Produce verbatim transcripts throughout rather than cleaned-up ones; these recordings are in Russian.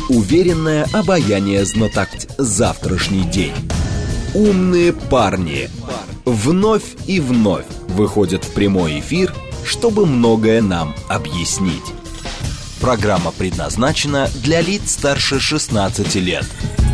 Уверенное обаяние знаток. Завтрашний день. Умные парни. Вновь и вновь выходят в прямой эфир, чтобы многое нам объяснить. Программа предназначена для лиц старше шестнадцати лет.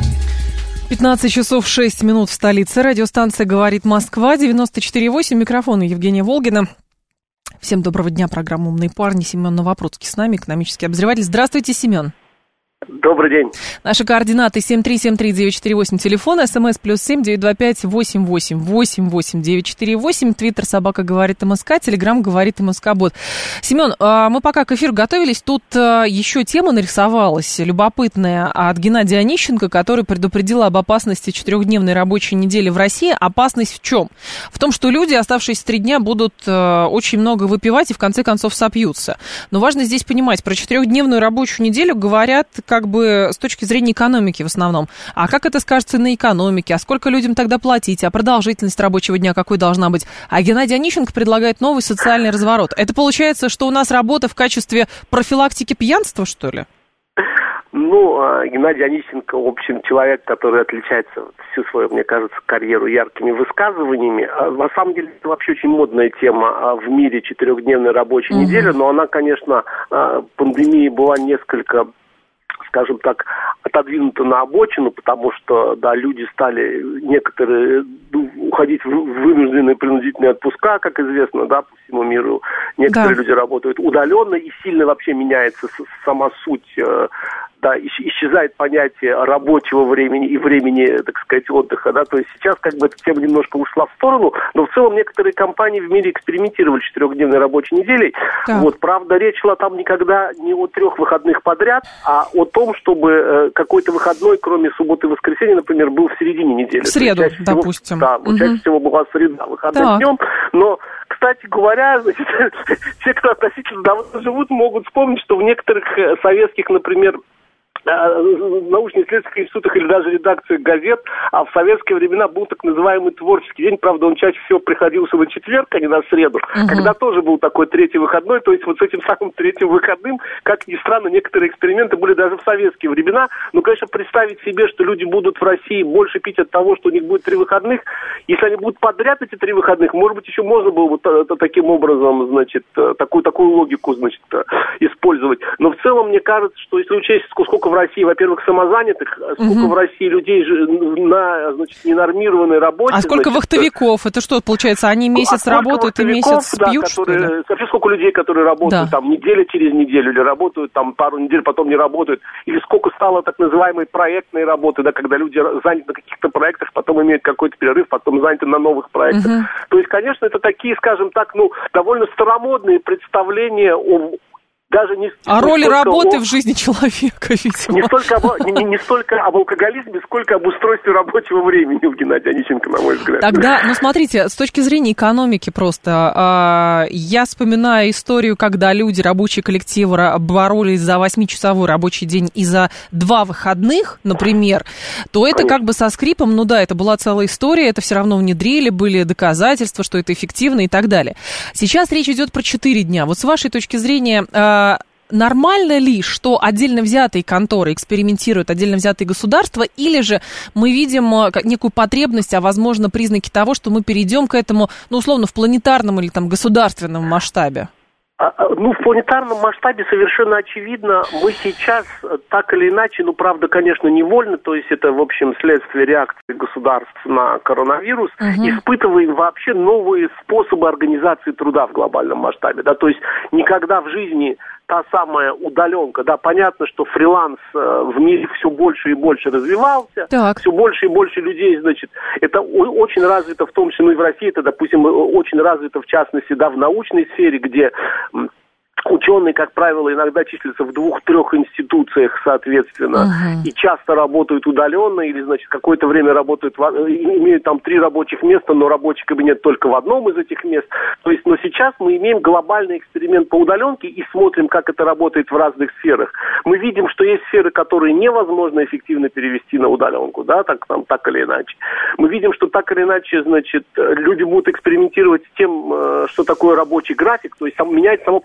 пятнадцать часов шесть минут в столице. Радиостанция «Говорит Москва», девяносто четыре восемь. Микрофон Евгения Волгина. Всем доброго дня. Программа «Умные парни». Семен Новопроцкий с нами, экономический обозреватель. Здравствуйте, Семен. Добрый день. Наши координаты семь три семь три девять четыре восемь, телефон, смс плюс семь девять два пять восемь восемь восемь восемь девять четыре восемь, твиттер собака говорит МСК, телеграм говорит МСК-бот. Семен, мы пока к эфиру готовились, тут еще тема нарисовалась любопытная от Геннадия Онищенко, который предупредил об опасности четырехдневной рабочей недели в России. Опасность в чем? В том, что люди, оставшиеся три дня, будут очень много выпивать и в конце концов сопьются. Но важно здесь понимать, про четырехдневную рабочую неделю говорят как бы с точки зрения экономики в основном. А как это скажется на экономике? А сколько людям тогда платить? А продолжительность рабочего дня какой должна быть? А Геннадий Онищенко предлагает новый социальный разворот. Это получается, что у нас работа в качестве профилактики пьянства, что ли? Ну, Геннадий Онищенко, в общем, человек, который отличается всю свою, мне кажется, карьеру яркими высказываниями. На самом деле, это вообще очень модная тема в мире четырехдневной рабочей mm-hmm. недели, но она, конечно, пандемией была несколько, скажем так, отодвинуто на обочину, потому что, да, люди стали некоторые уходить в вынужденные принудительные отпуска, как известно, да, по всему миру. Некоторые да. люди работают удаленно, и сильно вообще меняется сама суть, да, исчезает понятие рабочего времени и времени, так сказать, отдыха, да, то есть сейчас как бы эта тема немножко ушла в сторону, но в целом некоторые компании в мире экспериментировали четырехдневной рабочей неделей, да. вот, правда, речь шла там никогда не о трех выходных подряд, а о том, чтобы э, какой-то выходной, кроме субботы и воскресенья, например, был в середине недели. В среду, чаще всего, допустим. Да, угу. чаще всего была среда, выходным да. днем, но, кстати говоря, значит, те, кто относительно давно живут, могут вспомнить, что в некоторых советских, например, научно-исследовательских институтах или даже редакциях газет, а в советские времена был так называемый творческий день, правда, он чаще всего приходился на четверг, а не на среду, uh-huh. когда тоже был такой третий выходной, то есть вот с этим самым третьим выходным, как ни странно, некоторые эксперименты были даже в советские времена, но, конечно, представить себе, что люди будут в России больше пить от того, что у них будет три выходных, если они будут подряд эти три выходных, может быть, еще можно было вот таким образом, значит, такую, такую логику, значит, использовать, но в целом, мне кажется, что если учесть, сколько в России, во-первых, самозанятых, сколько угу. в России людей на, значит, ненормированной работе. А сколько значит, вахтовиков? Это что, получается, они месяц а работают и месяц да, пьют, которые, что ли? Вообще сколько людей, которые работают да. там неделя через неделю, или работают там пару недель, потом не работают, или сколько стало так называемой проектной работы, да, когда люди заняты на каких-то проектах, потом имеют какой-то перерыв, потом заняты на новых проектах. Угу. То есть, конечно, это такие, скажем так, ну, довольно старомодные представления о даже не, а роль работы о, в жизни человека, видимо. Не столько, об, не, не столько об алкоголизме, сколько об устройстве рабочего времени у Геннадия Онищенко, на мой взгляд. Тогда, ну смотрите, с точки зрения экономики просто, э, я вспоминаю историю, когда люди, рабочие коллективы боролись за восьмичасовой рабочий день и за два выходных, например, то это Конечно. Как бы со скрипом, ну да, это была целая история, это все равно внедрили, были доказательства, что это эффективно и так далее. Сейчас речь идет про четыре дня. Вот с вашей точки зрения... Э, нормально ли, что отдельно взятые конторы экспериментируют, отдельно взятые государства, или же мы видим некую потребность, а возможно признаки того, что мы перейдем к этому, ну, условно, в планетарном или там государственном масштабе? Ну, в планетарном масштабе совершенно очевидно, мы сейчас так или иначе, ну, правда, конечно, невольно, то есть это, в общем, следствие реакции государств на коронавирус, угу. испытываем вообще новые способы организации труда в глобальном масштабе, да, то есть никогда в жизни та самая удаленка, да, понятно, что фриланс э, в мире все больше и больше развивался, так. все больше и больше людей, значит, это о- очень развито, в том числе, ну и в России, это, допустим, очень развито, в частности, да, в научной сфере, где м- ученые, как правило, иногда числятся в двух-трех институциях, соответственно, uh-huh. и часто работают удаленно, или, значит, какое-то время работают, в, имеют там три рабочих места, но рабочий кабинет только в одном из этих мест. То есть, но сейчас мы имеем глобальный эксперимент по удаленке и смотрим, как это работает в разных сферах. Мы видим, что есть сферы, которые невозможно эффективно перевести на удаленку, да, так, там, так или иначе. Мы видим, что так или иначе, значит, люди будут экспериментировать с тем, что такое рабочий график, то есть меняется само понятие рабочего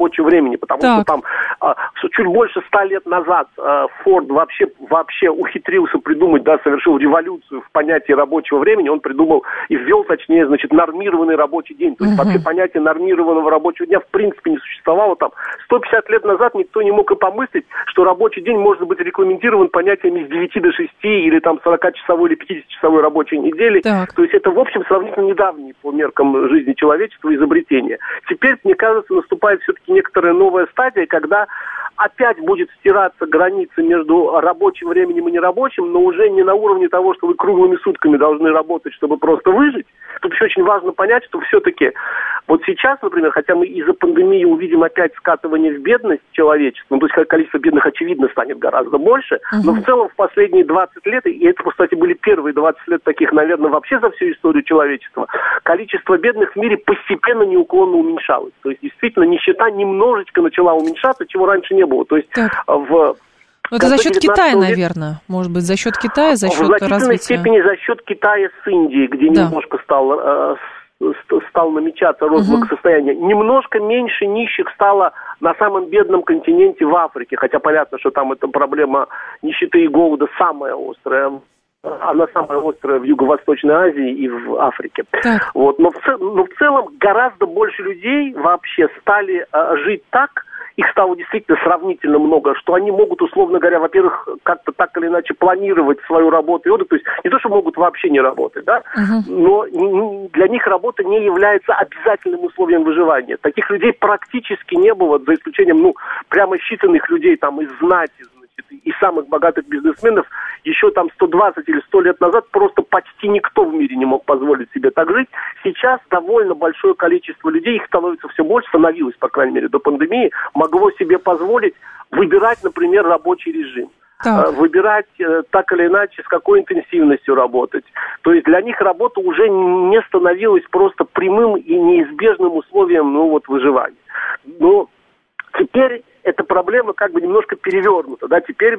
рабочего времени, потому так. что там а, чуть больше ста лет назад а, Форд вообще, вообще ухитрился придумать, да, совершил революцию в понятии рабочего времени, он придумал и ввел, точнее, значит, нормированный рабочий день, то есть uh-huh. вообще понятие нормированного рабочего дня в принципе не существовало там. сто пятьдесят лет назад никто не мог и помыслить, что рабочий день может быть регламентирован понятиями с девяти до шести или там сорокачасовой или пятидесятичасовой рабочей недели, так. то есть это, в общем, сравнительно недавние по меркам жизни человечества изобретения. Теперь, мне кажется, наступает все-таки некоторая новая стадия, когда опять будет стираться граница между рабочим временем и нерабочим, но уже не на уровне того, что вы круглыми сутками должны работать, чтобы просто выжить. Тут еще очень важно понять, что все-таки вот сейчас, например, хотя мы из-за пандемии увидим опять скатывание в бедность человечества, ну, то есть количество бедных, очевидно, станет гораздо больше, uh-huh. но в целом в последние двадцать лет, и это, кстати, были первые двадцать лет таких, наверное, вообще за всю историю человечества, количество бедных в мире постепенно неуклонно уменьшалось. То есть, действительно, нищета немножечко начала уменьшаться, чего раньше не было. То есть, так. в... Это за счет Китая, наверное. Может быть, за счет Китая, за счет развития. В значительной степени за счет Китая с Индией, где да. немножко стал, стал намечаться рост угу. благосостояния. Немножко меньше нищих стало на самом бедном континенте в Африке. Хотя понятно, что там эта проблема нищеты и голода самая острая. Она самая острая в Юго-Восточной Азии и в Африке. Вот. Но, в цел, но в целом гораздо больше людей вообще стали а, жить так, их стало действительно сравнительно много, что они могут, условно говоря, во-первых, как-то так или иначе планировать свою работу и отдых. То есть не то, что могут вообще не работать, да, uh-huh. но для них работа не является обязательным условием выживания. Таких людей практически не было, за исключением, ну, прямо считанных людей там из знати, и самых богатых бизнесменов еще там сто двадцать или сто лет назад просто почти никто в мире не мог позволить себе так жить. Сейчас довольно большое количество людей, их становится все больше, становилось, по крайней мере, до пандемии, могло себе позволить выбирать, например, рабочий режим. Так. Выбирать так или иначе, с какой интенсивностью работать. То есть для них работа уже не становилась просто прямым и неизбежным условием, ну, вот, выживания. Но теперь эта проблема как бы немножко перевернута, да, теперь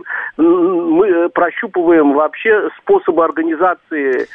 мы прощупываем вообще способы организации.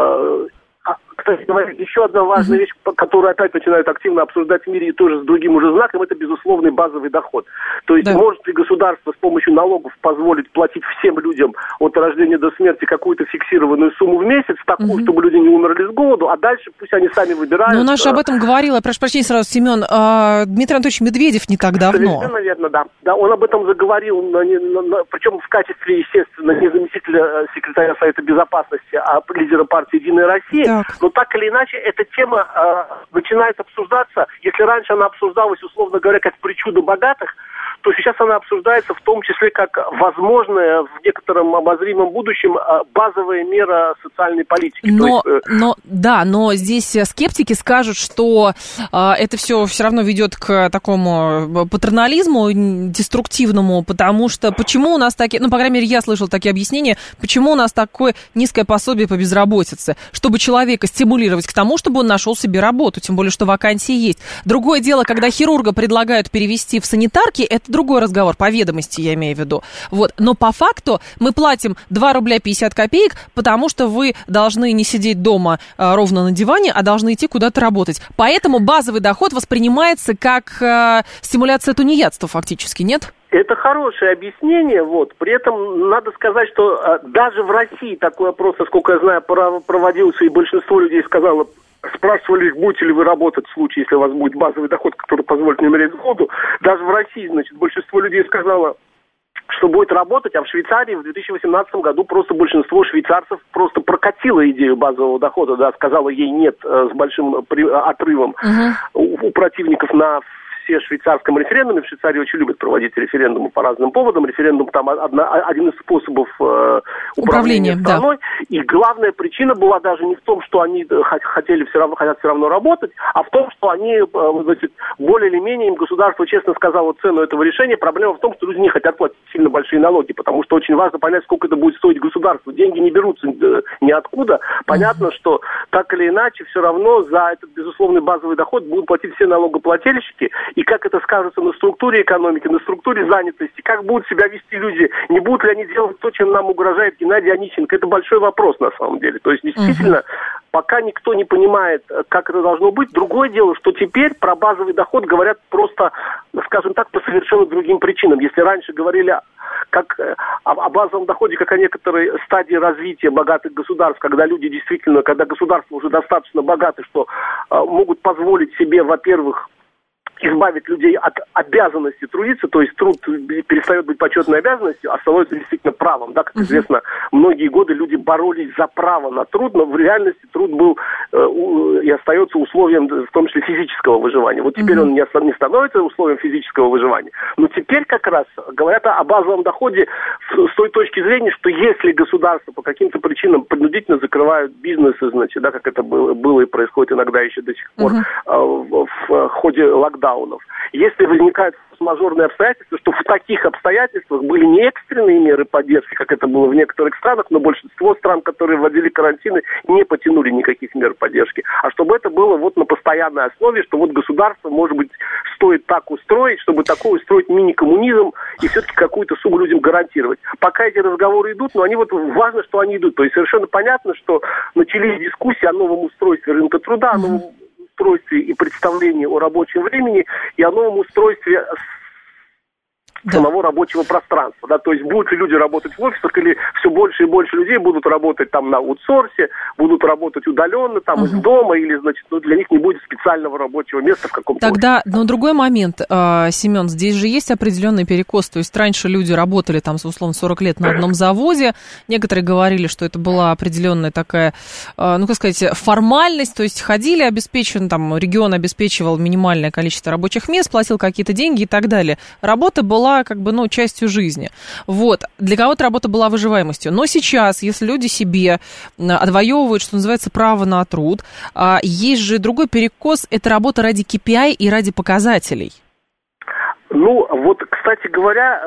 Э, кстати говоря, еще одна важная вещь, которую опять начинают активно обсуждать в мире и тоже с другим уже знаком, это безусловный базовый доход. То есть да. может ли государство с помощью налогов позволить платить всем людям от рождения до смерти какую-то фиксированную сумму в месяц, такую, угу. чтобы люди не умерли с голоду, а дальше пусть они сами выбирают. Ну, наш об этом говорил, я прошу прощения сразу, Семен, а, Дмитрий Анатольевич Медведев не так давно. Совершенно верно, да. Да, он об этом заговорил, на, на, на, причем в качестве, естественно, не заместителя секретаря Совета Безопасности, а лидера партии «Единая Россия». Так. Но так или иначе, эта тема э, начинает обсуждаться. Если раньше она обсуждалась, условно говоря, как причуда богатых, то сейчас она обсуждается в том числе как возможная в некотором обозримом будущем базовая мера социальной политики. Но, то есть, но да, но здесь скептики скажут, что э, это все все равно ведет к такому патернализму деструктивному, потому что почему у нас такие, ну, по крайней мере, я слышала такие объяснения, почему у нас такое низкое пособие по безработице, чтобы человека стимулировать к тому, чтобы он нашел себе работу, тем более, что вакансии есть. Другое дело, когда хирурга предлагают перевести в санитарки, это другой разговор, по ведомости я имею в виду. Вот. Но по факту мы платим два рубля пятьдесят копеек, потому что вы должны не сидеть дома а, ровно на диване, а должны идти куда-то работать. Поэтому базовый доход воспринимается как а, стимуляция тунеядства фактически, нет? Это хорошее объяснение, вот. При этом надо сказать, что а, даже в России такой опрос, насколько я знаю, проводился, и большинство людей сказало, спрашивали их, будете ли вы работать в случае, если у вас будет базовый доход, который позволит не умереть с голоду. Даже в России, значит, большинство людей сказало, что будет работать, а в Швейцарии в две тысячи восемнадцатом году просто большинство швейцарцев просто прокатило идею базового дохода, да, сказала ей нет э, с большим отрывом uh-huh. у, у противников на все швейцарском референдуме. В Швейцарии очень любят проводить референдумы по разным поводам. Референдум там одна, один из способов э, управления Управление, страной. Да. И главная причина была даже не в том, что они хотели все равно, хотят все равно работать, а в том, что они, значит, более или менее, им государство честно сказало цену этого решения. Проблема в том, что люди не хотят платить сильно большие налоги, потому что очень важно понять, сколько это будет стоить государству. Деньги не берутся ниоткуда. Понятно, mm-hmm. что так или иначе все равно за этот безусловный базовый доход будут платить все налогоплательщики. И как это скажется на структуре экономики, на структуре занятости, как будут себя вести люди, не будут ли они делать то, чем нам угрожает Геннадий Онищенко, это большой вопрос на самом деле. То есть действительно, uh-huh. пока никто не понимает, как это должно быть. Другое дело, что теперь про базовый доход говорят просто, скажем так, по совершенно другим причинам. Если раньше говорили как о, о базовом доходе, как о некоторой стадии развития богатых государств, когда люди действительно, когда государства уже достаточно богаты, что э, могут позволить себе, во-первых, избавить людей от обязанности трудиться, то есть труд перестает быть почетной обязанностью, а становится действительно правом. Да, как uh-huh. известно, многие годы люди боролись за право на труд, но в реальности труд был э, у, и остается условием, в том числе, физического выживания. Вот теперь uh-huh. он не, не становится условием физического выживания. Но теперь как раз говорят о базовом доходе с, с той точки зрения, что если государство по каким-то причинам принудительно закрывают бизнесы, значит, да, как это было, было и происходит иногда еще до сих пор uh-huh. э, в, в ходе локдауна, если возникают форс-мажорные обстоятельства, что в таких обстоятельствах были не экстренные меры поддержки, как это было в некоторых странах, но большинство стран, которые вводили карантины, не потянули никаких мер поддержки. А чтобы это было вот на постоянной основе, что вот государство, может быть, стоит так устроить, чтобы такой устроить мини-коммунизм и все-таки какую-то сумму людям гарантировать. Пока эти разговоры идут, но они вот важно, что они идут. То есть совершенно понятно, что начались дискуссии о новом устройстве рынка труда, о новом устройстве и представлении о рабочем времени и о новом устройстве да. самого рабочего пространства. Да? То есть будут ли люди работать в офисах, или все больше и больше людей будут работать там на аутсорсе, будут работать удаленно, там, угу. из дома, или, значит, ну, для них не будет специального рабочего места в каком-то Тогда, офисе. но другой момент, э, Семен, здесь же есть определенный перекос. То есть раньше люди работали там, условно, сорок лет на одном заводе. Некоторые говорили, что это была определенная такая, э, ну, как сказать, формальность. То есть ходили, обеспечен, там, регион обеспечивал минимальное количество рабочих мест, платил какие-то деньги и так далее. Работа была, как бы, ну, частью жизни. Вот. Для кого-то работа была выживаемостью. Но сейчас, если люди себе отвоевывают, что называется, право на труд, э, есть же другой перекос, это работа ради кей пи ай и ради показателей. Ну, вот, кстати говоря,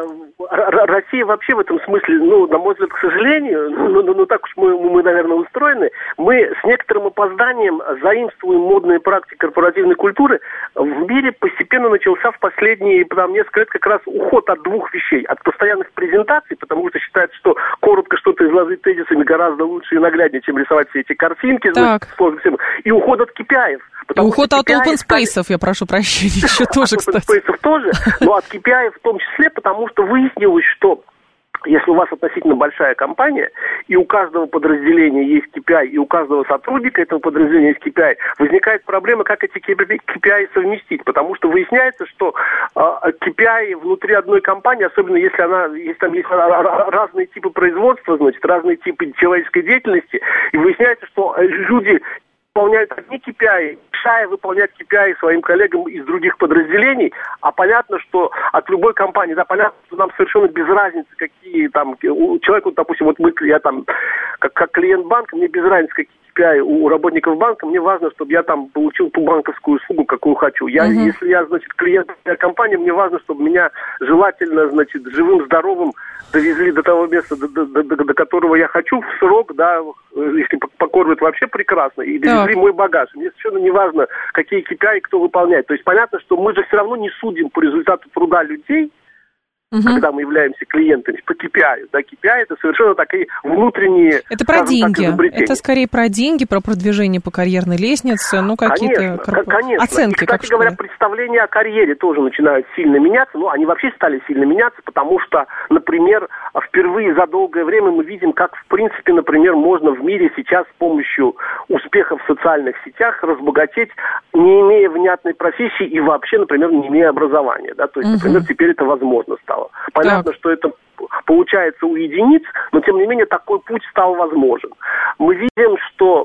Россия вообще в этом смысле, ну, на мой взгляд, к сожалению, ну, ну, ну так уж мы, мы, наверное, устроены, мы с некоторым опозданием заимствуем модные практики корпоративной культуры. В мире постепенно начался в последние, там, несколько лет как раз уход от двух вещей. От постоянных презентаций, потому что считается, что коротко что-то изложить тезисами гораздо лучше и нагляднее, чем рисовать все эти картинки. Так. Значит, и уход от кей пи ай. И уход от open space, я прошу прощения, еще тоже, кстати. Open space тоже, но от кей пи ай в том числе, потому что выяснилось, что если у вас относительно большая компания, и у каждого подразделения есть кей пи ай, и у каждого сотрудника этого подразделения есть кей пи ай, возникает проблема, как эти кей пи ай совместить, потому что выясняется, что э, кей пи ай внутри одной компании, особенно если она, если там есть разные типы производства, значит, разные типы человеческой деятельности, и выясняется, что люди выполняют одни кей пи ай, мешая выполнять кей пи ай своим коллегам из других подразделений, а понятно, что от любой компании, да, понятно, что нам совершенно без разницы, какие там, у человека, вот, допустим, вот мы, я там, как, как клиент банка, мне без разницы, какие кей пи ай у работников банка, мне важно, чтобы я там получил ту банковскую услугу, какую хочу. Я, uh-huh. Если я, значит, клиент компании, мне важно, чтобы меня желательно, значит, живым, здоровым довезли до того места, до, до, до, до которого я хочу, в срок, да, если покормят, вообще прекрасно, и довезли так. мой багаж. Мне совершенно не важно, какие кей пи ай кто выполняет. То есть понятно, что мы же все равно не судим по результату труда людей, угу. когда мы являемся клиентами, по кей пи ай. Да, кей пи ай это совершенно такие внутренние, это про деньги. Так, это скорее про деньги, про продвижение по карьерной лестнице, ну, какие-то корп... конечно. оценки. И, кстати как говоря, представления о карьере тоже начинают сильно меняться. Ну, они вообще стали сильно меняться, потому что, например, впервые за долгое время мы видим, как, в принципе, например, можно в мире сейчас с помощью успехов в социальных сетях разбогатеть, не имея внятной профессии и вообще, например, не имея образования. Да? То есть, угу. например, теперь это возможно стало. Понятно, так. что это получается у единиц, но, тем не менее, такой путь стал возможен. Мы видим, что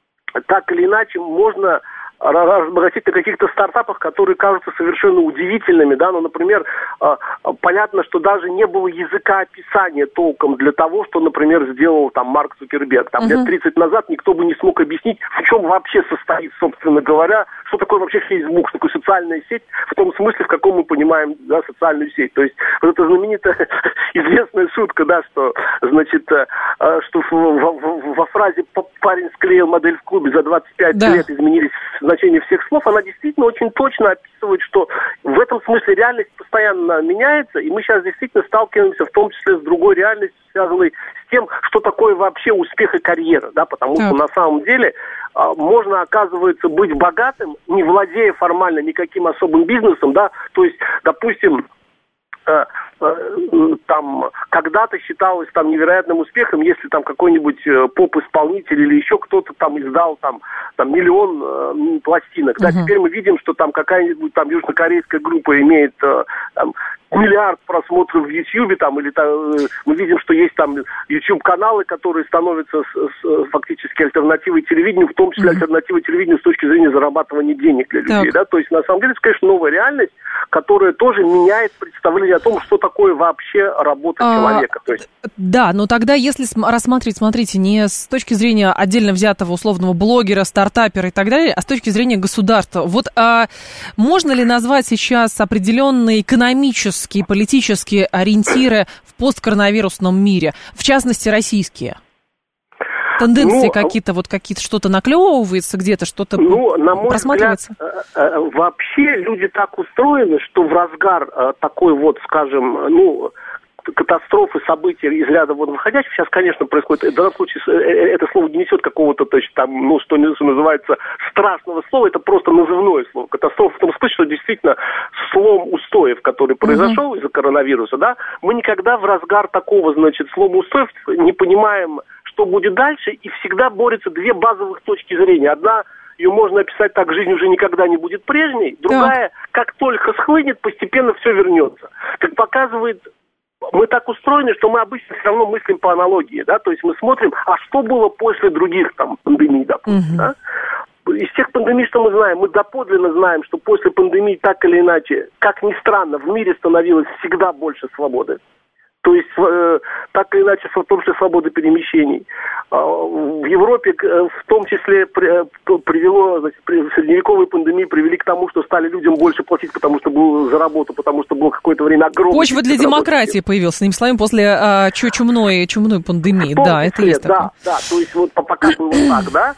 так или иначе можно разбогатеть на каких-то стартапах, которые кажутся совершенно удивительными, да, ну, например, понятно, что даже не было языка описания толком для того, что, например, сделал там Марк Цукерберг. Там uh-huh. лет тридцать назад никто бы не смог объяснить, в чем вообще состоит, собственно говоря, что такое вообще Facebook, что такое социальная сеть, в том смысле, в каком мы понимаем, да, социальную сеть. То есть вот эта знаменитая известная шутка, да, что, значит, что во фразе «парень склеил модель в клубе, за двадцать пять да. лет изменились значение всех слов, она действительно очень точно описывает, что в этом смысле реальность постоянно меняется, и мы сейчас действительно сталкиваемся в том числе с другой реальностью, связанной с тем, что такое вообще успех и карьера, да, потому так. что на самом деле а, можно, оказывается, быть богатым, не владея формально никаким особым бизнесом, да, то есть, допустим, там когда-то считалось там невероятным успехом, если там какой-нибудь поп-исполнитель или еще кто-то там издал там, там миллион э, пластинок. Да, uh-huh. Теперь мы видим, что там какая-нибудь там южнокорейская группа имеет э, там, миллиард просмотров в Ютьюбе, там, или там, мы видим, что есть там YouTube-каналы, которые становятся с, с, фактически альтернативой телевидению, в том числе mm-hmm. альтернативой телевидению с точки зрения зарабатывания денег для людей. Да? То есть, на самом деле, это, конечно, новая реальность, которая тоже меняет представление о том, что такое вообще работа а, человека. То есть... Да, но тогда, если рассматривать, смотрите, не с точки зрения отдельно взятого условного блогера, стартапера и так далее, а с точки зрения государства. Вот а, можно ли назвать сейчас определенные экономические политические ориентиры в посткоронавирусном мире, в частности, российские? Тенденции ну, какие-то, вот какие-то, что-то наклевывается где-то, что-то ну, на мой просматривается? Взгляд, вообще люди так устроены, что в разгар такой вот, скажем, ну, катастрофы, события из ряда вон выходящих, сейчас, конечно, происходит, в данном случае это слово не несет какого-то, то есть, там, ну, что называется, страшного слова, это просто назывное слово. Катастрофа в том смысле, что действительно слом устоев, который произошел uh-huh. из-за коронавируса, да, мы никогда в разгар такого, значит, слома устоев не понимаем, что будет дальше, и всегда борются две базовых точки зрения. Одна, ее можно описать так, жизнь уже никогда не будет прежней, другая, uh-huh. как только схлынет, постепенно все вернется. Как показывает мы так устроены, что мы обычно все равно мыслим по аналогии, да, то есть мы смотрим, а что было после других там пандемий, допустим, uh-huh. да. Из тех пандемий, что мы знаем, мы доподлинно знаем, что после пандемии так или иначе, как ни странно, в мире становилось всегда больше свободы. То есть, э, так или иначе, в том числе свободы перемещений. Э, в Европе, э, в том числе, при, э, привело, значит, при, средневековые пандемии привели к тому, что стали людям больше платить, потому что был за работу, потому что было какое-то время огромное... Почва для демократии появилась, одним словом, после э, чумной, чумной пандемии. Да, числе, это есть да, такое. Да, то есть, вот пока было так, да.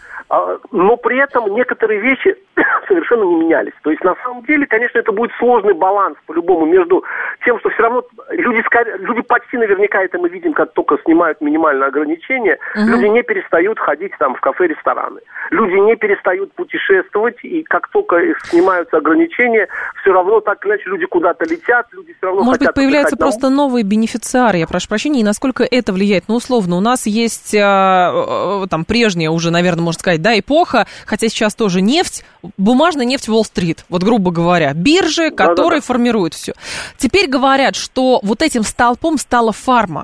Но при этом некоторые вещи совершенно не менялись. То есть, на самом деле, конечно, это будет сложный баланс, по-любому, между тем, что все равно люди, люди почти наверняка, это мы видим, как только снимают минимальные ограничения, uh-huh. люди не перестают ходить там в кафе, рестораны. Люди не перестают путешествовать, и как только снимаются ограничения, все равно так или иначе люди куда-то летят, люди все равно Может хотят... Может быть, появляются просто новые бенефициары, я прошу прощения, и насколько это влияет? Ну, условно, у нас есть э, там прежняя уже, наверное, можно сказать, да, эпоха, хотя сейчас тоже нефть, бумажная нефть Уолл-стрит, вот грубо говоря, биржи, которые да, да, да. формируют все. Теперь говорят, что вот этим столпом стала фарма.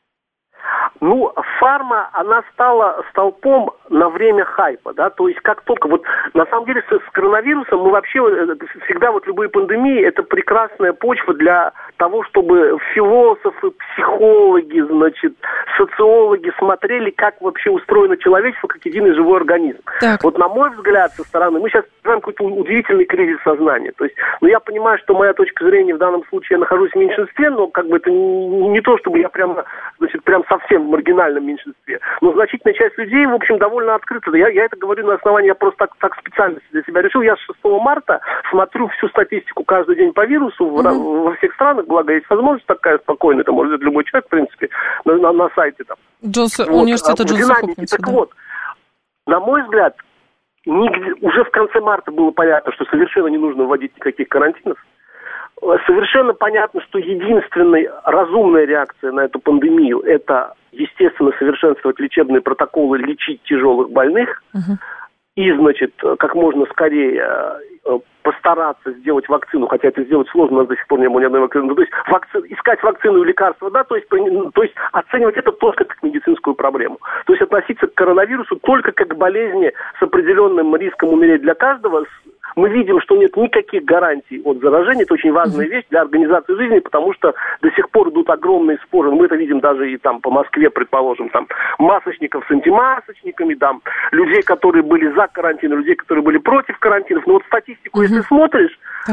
Ну, фарма, она стала столпом на время хайпа, да, то есть как только, вот, на самом деле, с, с коронавирусом мы вообще, всегда вот любые пандемии, это прекрасная почва для того, чтобы философы, психологи, значит, социологи смотрели, как вообще устроено человечество, как единый живой организм. Так. Вот, на мой взгляд, со стороны, мы сейчас знаем какой-то удивительный кризис сознания, то есть, ну, я понимаю, что моя точка зрения в данном случае, я нахожусь в меньшинстве, но, как бы, это не, не то, чтобы я прям, значит, прям совсем в маргинальном меньшинстве. Но значительная часть людей, в общем, довольно открыта. Я, я это говорю на основании, я просто так, так специально для себя решил. Я с шестого марта смотрю всю статистику каждый день по вирусу mm-hmm. в, во всех странах, благо есть возможность такая спокойная, это может быть любой человек, в принципе, на, на, на сайте там. Джонс, вот, университета а, Джонса Хопкинса. Так да. вот, на мой взгляд, нигде, уже в конце марта было понятно, что совершенно не нужно вводить никаких карантинов. Совершенно понятно, что единственная разумная реакция на эту пандемию – это, естественно, совершенствовать лечебные протоколы, лечить тяжелых больных uh-huh. и, значит, как можно скорее постараться сделать вакцину, хотя это сделать сложно, у нас до сих пор не было ни одной вакцины. То есть вакци... искать вакцину и лекарства, да, то есть, то есть оценивать это только как медицинскую проблему. То есть относиться к коронавирусу только как к болезни с определенным риском умереть для каждого. Мы видим, что нет никаких гарантий от заражения. Это очень важная вещь для организации жизни, потому что до сих пор идут огромные споры. Мы это видим даже и там по Москве, предположим, там масочников с антимасочниками, там людей, которые были за карантин, людей, которые были против карантинов. Но вот статистику, если смотришь, так.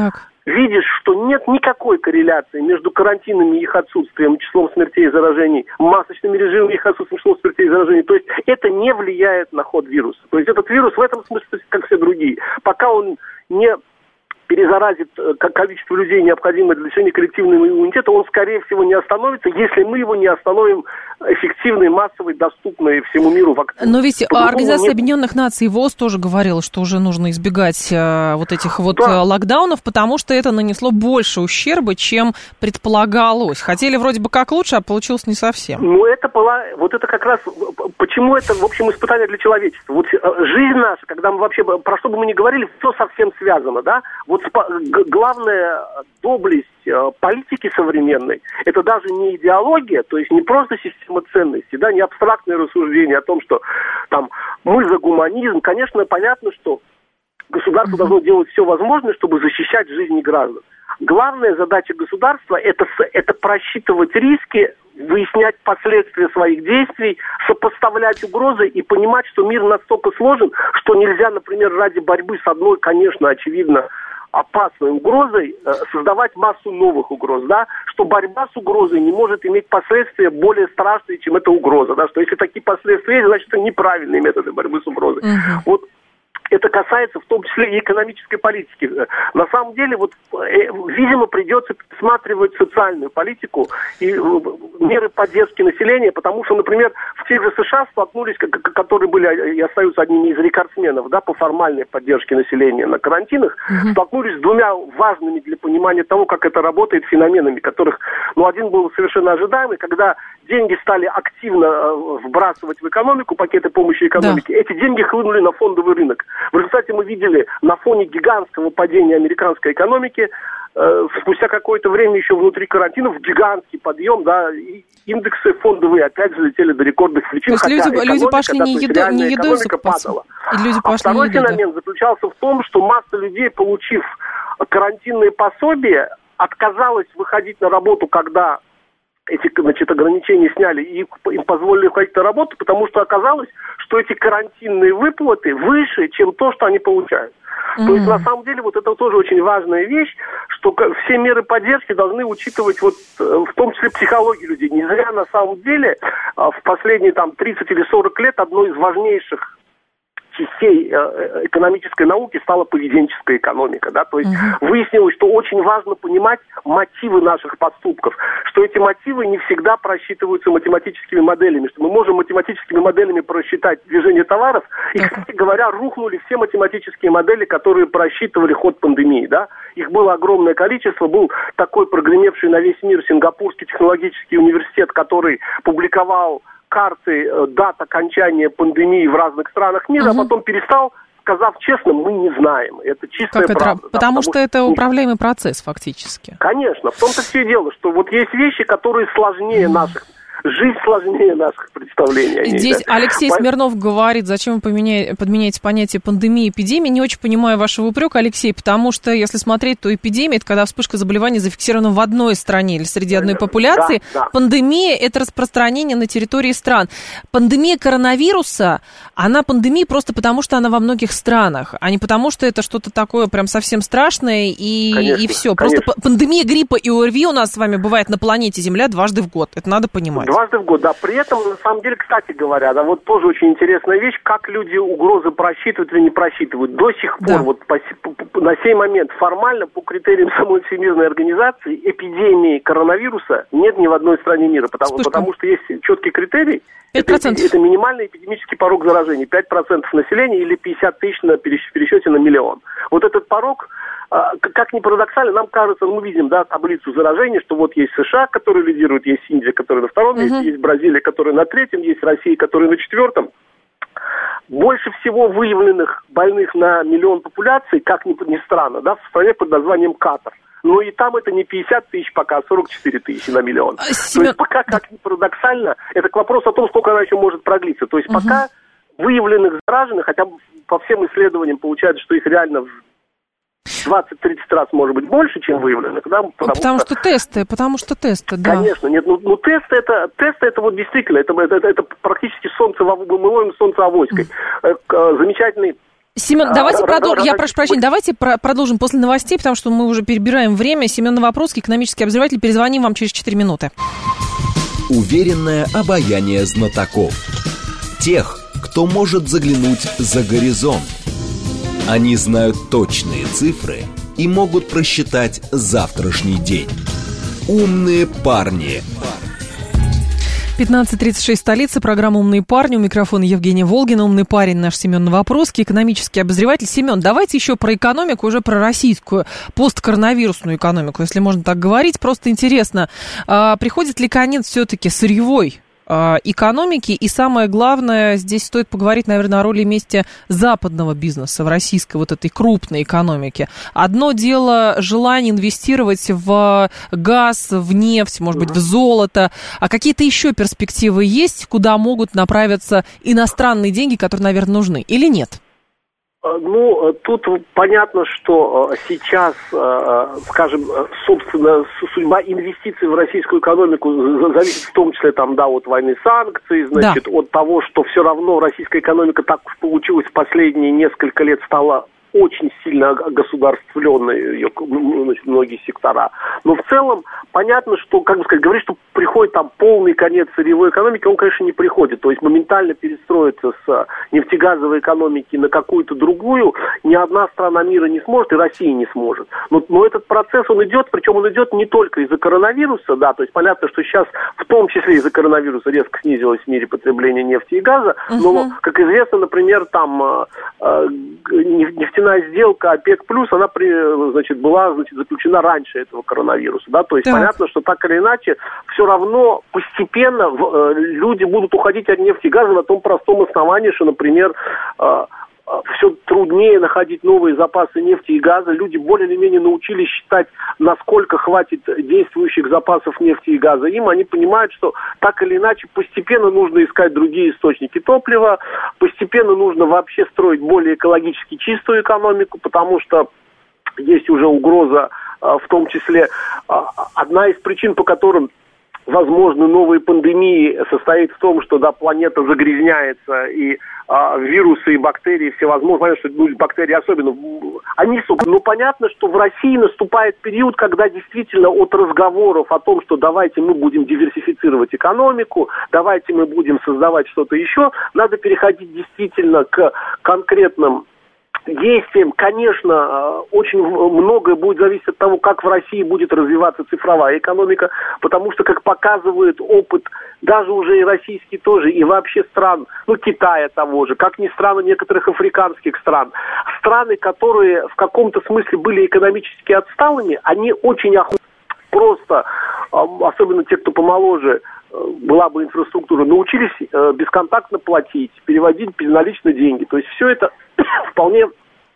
видишь, что нет никакой корреляции между карантинами и их отсутствием, числом смертей и заражений, масочными режимами и их отсутствием, числом смертей и заражений. То есть это не влияет на ход вируса. То есть этот вирус в этом смысле, как все другие, пока он не перезаразит количество людей, необходимое для лечения коллективного иммунитета, он, скорее всего, не остановится, если мы его не остановим эффективной, массовой, доступной всему миру вакциной. Но ведь По-другому Организация нет... Объединенных Наций, ВОЗ, тоже говорила, что уже нужно избегать э, вот этих вот да. локдаунов, потому что это нанесло больше ущерба, чем предполагалось. Хотели вроде бы как лучше, а получилось не совсем. Ну, это была, вот это как раз, почему это, в общем, испытание для человечества. Вот жизнь наша, когда мы вообще, про что бы мы ни говорили, все совсем связано, да? Вот главная доблесть политики современной, это даже не идеология, то есть не просто система ценностей, да, не абстрактное рассуждение о том, что там мы за гуманизм. Конечно, понятно, что государство должно делать все возможное, чтобы защищать жизни граждан. Главная задача государства это, это просчитывать риски, выяснять последствия своих действий, сопоставлять угрозы и понимать, что мир настолько сложен, что нельзя, например, ради борьбы с одной, конечно, очевидно, опасной угрозой создавать массу новых угроз, да, что борьба с угрозой не может иметь последствия более страшные, чем эта угроза, да, что если такие последствия есть, значит, это неправильные методы борьбы с угрозой. Uh-huh. Вот это касается в том числе и экономической политики. На самом деле, вот, видимо, придется пересматривать социальную политику и меры поддержки населения, потому что, например, в тех же США столкнулись, которые были и остаются одними из рекордсменов, да, по формальной поддержке населения на карантинах, mm-hmm. столкнулись с двумя важными для понимания того, как это работает, феноменами, которых, ну, один был совершенно ожидаемый, когда деньги стали активно вбрасывать в экономику, пакеты помощи экономике, да. Эти деньги хлынули на фондовый рынок. В результате мы видели на фоне гигантского падения американской экономики, э, спустя какое-то время еще внутри карантинов, гигантский подъем, да, и индексы фондовые опять залетели до рекордных величин. То есть люди, люди пошли да, не, еду, не едой закупаться. Люди а второй феномен да. заключался в том, что масса людей, получив карантинные пособия, отказалась выходить на работу, когда эти, значит, ограничения сняли и им позволили ходить на работу, потому что оказалось, что эти карантинные выплаты выше, чем то, что они получают. Mm-hmm. То есть, на самом деле, вот это тоже очень важная вещь, что все меры поддержки должны учитывать вот в том числе психологию людей. Не зря, на самом деле, в последние там тридцать или сорок лет одной из важнейших частей экономической науки стала поведенческая экономика, да, то есть uh-huh. выяснилось, что очень важно понимать мотивы наших поступков, что эти мотивы не всегда просчитываются математическими моделями, что мы можем математическими моделями просчитать движение товаров, и, uh-huh. кстати говоря, рухнули все математические модели, которые просчитывали ход пандемии, да, их было огромное количество, был такой прогремевший на весь мир Сингапурский технологический университет, который публиковал карты дат окончания пандемии в разных странах мира, угу. а потом перестал, сказав честно, мы не знаем. Это чистая как правда. Это? Да, потому, потому что, что это управляемый процесс фактически. Конечно. В том-то все и дело, что вот есть вещи, которые сложнее угу. наших. Жизнь сложнее наших представлений. Здесь да. Алексей По... Смирнов говорит, зачем вы поменяете, подменяете понятие пандемии и эпидемии. Не очень понимаю вашего упрека, Алексей, потому что, если смотреть, то эпидемия – это когда вспышка заболеваний зафиксирована в одной стране или среди одной популяции. Да, да. Пандемия – это распространение на территории стран. Пандемия коронавируса, она пандемия просто потому, что она во многих странах, а не потому, что это что-то такое прям совсем страшное и, и все. Просто конечно. Пандемия гриппа и ОРВИ у нас с вами бывает на планете Земля дважды в год. Это надо понимать. Дважды в год, да. При этом, на самом деле, кстати говоря, да, вот тоже очень интересная вещь, как люди угрозы просчитывают или не просчитывают. До сих пор, да. вот по, по, на сей момент, формально, по критериям самой Всемирной организации, эпидемии коронавируса нет ни в одной стране мира, потому, потому что есть четкий критерий. пять процентов. Это, это минимальный эпидемический порог заражения. пять процентов населения или пятьдесят тысяч на пересчете на миллион. Вот этот порог, как ни парадоксально, нам кажется, мы видим, да, таблицу заражений, что вот есть США, которые лидируют, есть Индия, которая на втором месте, uh-huh. есть Бразилия, которая на третьем, есть Россия, которая на четвертом. Больше всего выявленных больных на миллион популяций, как ни, ни странно, да, в стране под названием Катар. Но и там это не пятьдесят тысяч пока, а сорок четыре тысячи на миллион. Семен... То есть пока, как ни парадоксально, это к вопросу о том, сколько она еще может продлиться. То есть uh-huh. пока выявленных зараженных, хотя бы по всем исследованиям получается, что их реально в двадцать-тридцать раз, может быть, больше, чем выявленных, да? Потому, потому что, что тесты, потому что тесты, да. Конечно, нет, ну, ну тесты это, тесты это вот действительно, это, это, это практически солнце, мы ловим солнце авоськой. Mm. Замечательный Семен, давайте продолжим. Я прошу прощения, давайте про- продолжим после новостей, потому что мы уже перебираем время. Семен Новопровский, экономический обозреватель. Перезвоним вам через четыре минуты. Уверенное обаяние знатоков. Тех, кто может заглянуть за горизонт. Они знают точные цифры и могут просчитать завтрашний день. Умные парни. пятнадцать тридцать шесть, столица, программа «Умные парни». У микрофона Евгения Волгина. Умный парень наш Семен Новопровский, экономический обозреватель. Семен, давайте еще про экономику, уже про российскую посткоронавирусную экономику, если можно так говорить. Просто интересно, а, приходит ли конец все-таки сырьевой экономики, и самое главное, здесь стоит поговорить, наверное, о роли и месте западного бизнеса в российской вот этой крупной экономике. Одно дело желание инвестировать в газ, в нефть, может быть, в золото, а какие-то еще перспективы есть, куда могут направиться иностранные деньги, которые, наверное, нужны, или нет? Ну, тут понятно, что сейчас, скажем, собственно, судьба инвестиций в российскую экономику зависит в том числе, там, да, от войны санкций, значит, да. от того, что все равно российская экономика так уж получилось в последние несколько лет стала очень сильно государственной, ее, значит, многие сектора. Но в целом понятно, что, как бы сказать, говорить, что приходит там полный конец сырьевой экономики, он, конечно, не приходит. То есть моментально перестроиться с нефтегазовой экономики на какую-то другую ни одна страна мира не сможет, и Россия не сможет. Но, но этот процесс, он идет, причем он идет не только из-за коронавируса, да, то есть понятно, что сейчас в том числе из-за коронавируса резко снизилось в мире потребление нефти и газа, uh-huh. но, как известно, например, там э, нефтяная сделка ОПЕК+, она при, значит, была, значит, заключена раньше этого коронавируса, да, то есть так. понятно, что так или иначе все равно постепенно э, люди будут уходить от нефти и газа на том простом основании, что, например, э, все труднее находить новые запасы нефти и газа. Люди более или менее научились считать, насколько хватит действующих запасов нефти и газа. Им они понимают, что так или иначе постепенно нужно искать другие источники топлива, постепенно нужно вообще строить более экологически чистую экономику, потому что есть уже угроза, в том числе одна из причин, по которым возможно, новые пандемии состоит в том, что, да, планета загрязняется, и а, вирусы и бактерии всевозможные, понятно, что ну, бактерии особенно, они, ну, понятно, что в России наступает период, когда действительно от разговоров о том, что давайте мы будем диверсифицировать экономику, давайте мы будем создавать что-то еще, надо переходить действительно к конкретным действиям. Конечно, очень многое будет зависеть от того, как в России будет развиваться цифровая экономика, потому что, как показывает опыт, даже уже и российский тоже, и вообще стран, ну, Китая того же, как ни странно, некоторых африканских стран, страны, которые в каком-то смысле были экономически отсталыми, они очень охотно, просто, особенно те, кто помоложе, была бы инфраструктура, научились э, бесконтактно платить, переводить безналичные деньги. То есть все это вполне,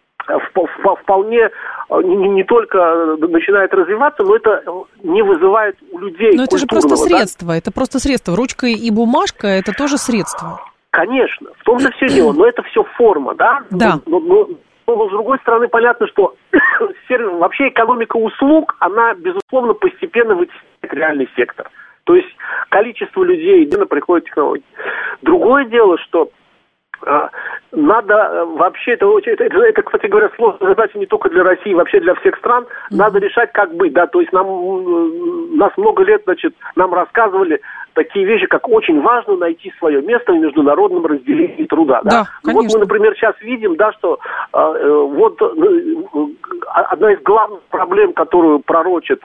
вполне не, не только начинает развиваться, но это не вызывает у людей Но это же просто да? средство, это просто средство. Ручка и бумажка – это тоже средство. Конечно, в том-то все дело, но это все форма, да? Да. Но, но, но, но с другой стороны, понятно, что вообще экономика услуг, она, безусловно, постепенно вытесняет реальный сектор. То есть количество людей, где приходят технологии. Другое дело, что э, надо э, вообще, это, это, это, это, кстати говоря, сложная задача не только для России, вообще для всех стран. Mm-hmm. Надо решать, как быть, да, то есть нам, э, нас много лет, значит, нам рассказывали такие вещи, как очень важно найти свое место в международном разделении труда. Да, да, вот мы, например, сейчас видим, да, что э, э, вот э, одна из главных проблем, которую пророчит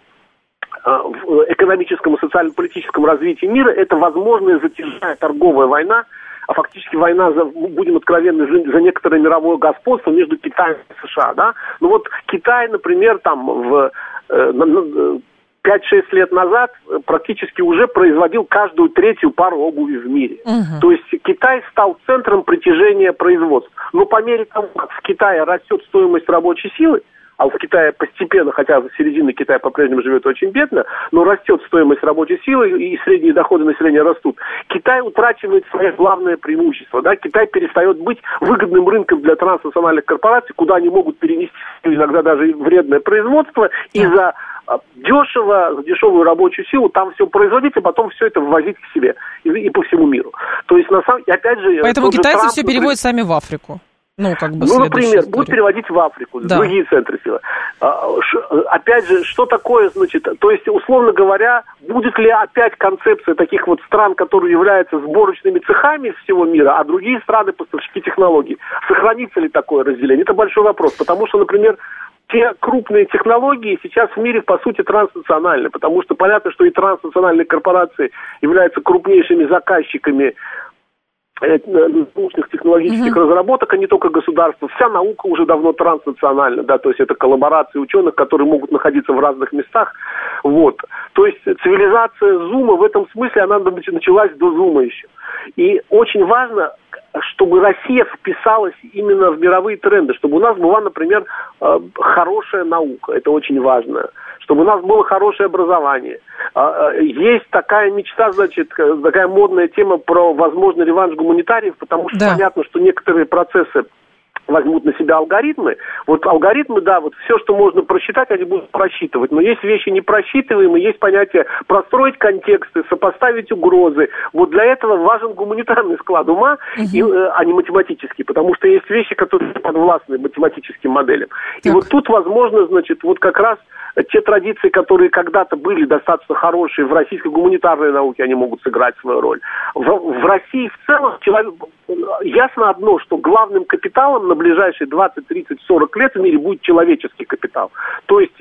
в экономическом и социально-политическом развитии мира, это возможная затяжная торговая война, а фактически война, за, будем откровенны, за некоторое мировое господство между Китаем и США. Да? Ну вот Китай, например, там в э, пять-шесть лет назад практически уже производил каждую третью пару обуви в мире. Uh-huh. То есть Китай стал центром притяжения производства. Но по мере того, как в Китае растет стоимость рабочей силы, а в Китае постепенно, хотя в середине Китая по-прежнему живет очень бедно, но растет стоимость рабочей силы и средние доходы населения растут. Китай утрачивает свое главное преимущество. Да? Китай перестает быть выгодным рынком для транснациональных корпораций, куда они могут перенести иногда даже вредное производство и за дешево, за дешевую рабочую силу там все производить, а потом все это ввозить к себе и, и по всему миру. То есть, на самом опять же... Поэтому китайцы Трамп, все переводят сами в Африку. Ну, как бы ну например, будут переводить в Африку, в да. другие центры силы. Опять же, что такое, значит, то есть, условно говоря, будет ли опять концепция таких вот стран, которые являются сборочными цехами из всего мира, а другие страны поставщики технологий? Сохранится ли такое разделение? Это большой вопрос, потому что, например, те крупные технологии сейчас в мире, по сути, транснациональны, потому что понятно, что и транснациональные корпорации являются крупнейшими заказчиками научных технологических uh-huh. разработок, а не только государства. Вся наука уже давно транснациональна, да, то есть это коллаборации ученых, которые могут находиться в разных местах. Вот. То есть цивилизация Зума в этом смысле, она началась до Зума еще. И очень важно, чтобы Россия вписалась именно в мировые тренды, чтобы у нас была, например, хорошая наука, это очень важно, чтобы у нас было хорошее образование. Есть такая мечта, значит, такая модная тема про возможный реванш гуманитариев, потому что да. понятно, что некоторые процессы возьмут на себя алгоритмы. Вот алгоритмы, да, вот все, что можно просчитать, они будут просчитывать. Но есть вещи непросчитываемые, есть понятие простроить контексты, сопоставить угрозы. Вот для этого важен гуманитарный склад ума, угу. и, а не математический, потому что есть вещи, которые подвластны математическим моделям. Так. И вот тут, возможно, значит, вот как раз те традиции, которые когда-то были достаточно хорошие в российской гуманитарной науке, они могут сыграть свою роль. В, в России в целом человек, ясно одно, что главным капиталом на ближайшие двадцать, тридцать, сорок лет в мире будет человеческий капитал. То есть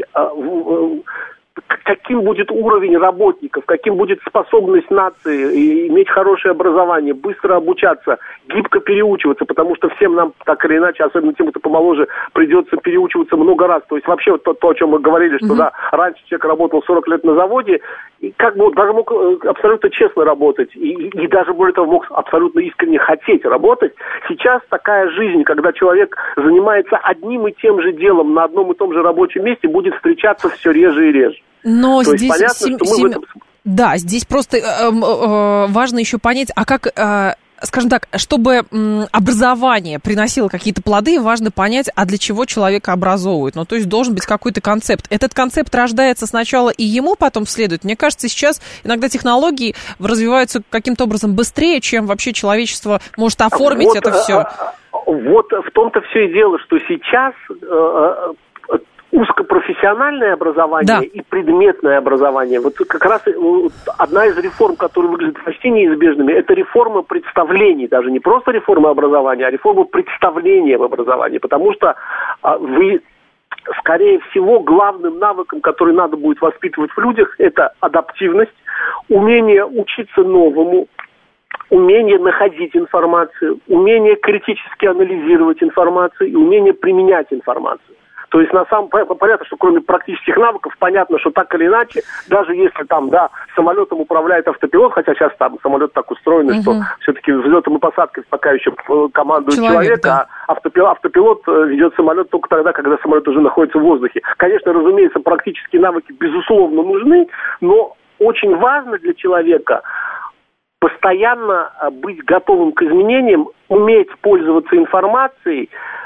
каким будет уровень работников, каким будет способность нации иметь хорошее образование, быстро обучаться, гибко переучиваться, потому что всем нам, так или иначе, особенно тем, кто помоложе, придется переучиваться много раз. То есть вообще вот то, то о чем мы говорили, что mm-hmm. да, раньше человек работал сорок лет на заводе, и как бы даже мог абсолютно честно работать, и, и даже более того мог абсолютно искренне хотеть работать. Сейчас такая жизнь, когда человек занимается одним и тем же делом на одном и том же рабочем месте, будет встречаться все реже и реже. Но То здесь есть понятно, сем... что мы в этом... Да, здесь просто э, э, важно еще понять, а как, э, скажем так, чтобы э, образование приносило какие-то плоды, важно понять, а для чего человека образовывают. Ну, то есть должен быть какой-то концепт. Этот концепт рождается сначала и ему потом следует. Мне кажется, сейчас иногда технологии развиваются каким-то образом быстрее, чем вообще человечество может оформить вот, это все. Вот в том-то все и дело, что сейчас... Э, узкопрофессиональное образование да. и предметное образование. Вот как раз одна из реформ, которые выглядят почти неизбежными, это реформа представлений, даже не просто реформа образования, а реформа представления в образовании. Потому что вы, скорее всего, главным навыком, который надо будет воспитывать в людях, это адаптивность, умение учиться новому, умение находить информацию, умение критически анализировать информацию и умение применять информацию. То есть, на самом понятно, что кроме практических навыков, понятно, что так или иначе, даже если там, да, самолетом управляет автопилот, хотя сейчас там самолет так устроен, угу. что все-таки взлетом и посадкой пока еще командует человек, человек да. а автопилот, автопилот ведет самолет только тогда, когда самолет уже находится в воздухе. Конечно, разумеется, практические навыки, безусловно, нужны, но очень важно для человека постоянно быть готовым к изменениям, уметь пользоваться информацией,